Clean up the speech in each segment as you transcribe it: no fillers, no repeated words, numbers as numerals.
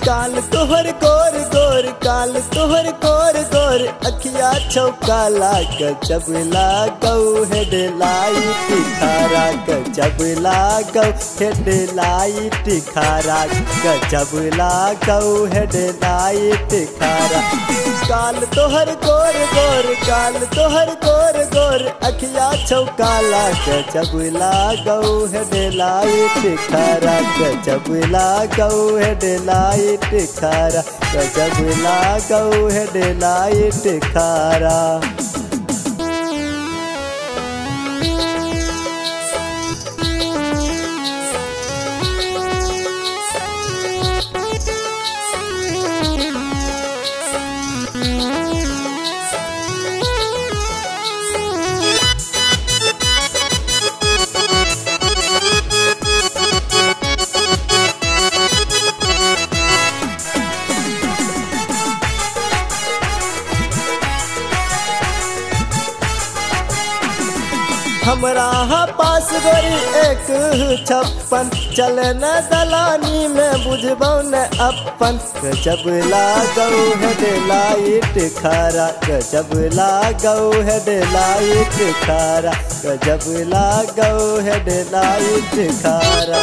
काल तोहर गोर गोर काल तोहर गोर गोर अखिया छौकाला गजब लागौ हेडलाइट खारा गजब लागौ हेडलाइट खारा गजब लागौ हेडलाइट खारा काल तोहर गोर गोर काल तोहर गोर गोर अखिया छौकाला गजब लागौ हेडलाइट खारा गजब लागौ हेडलाइट खारा गजब लागौ हेडलाइट खारा हमरा पास गोरी 156 चले न दलानी में बुझबौ न अपन गजब लागौ हेडलाइट खारा गजब लागौ हेडलाइट खारा गजब लागौ हेडलाइट खारा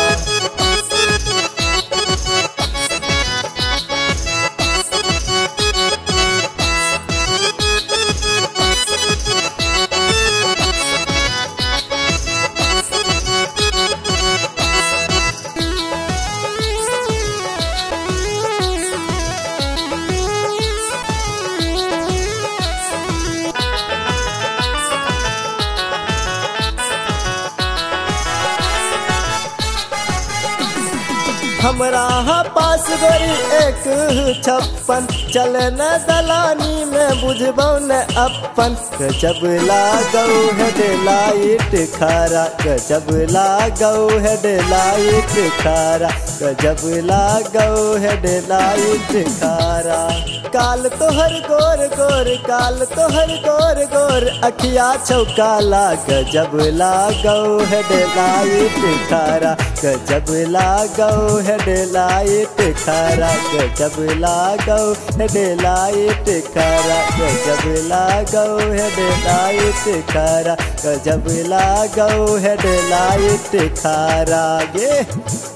हमरा पास गोरी 156 चले न दलानी में बुझबौ न अपन गजब लागौ हेडलाइट खारा गजब लागौ हेडलाइट खारा गजब लागौ हेडलाइट खारा काल तोहर गोर गोर काल तोहर गोर गोर अखिया छौकाला गजब लागौ हेडलाइट खारा गजब लागौ हेडलाइट खारा गजब लागौ हेडलाइट खारा गजब लागौ हेडलाइट खारा गजब लागौ हेडलाइट खारा गे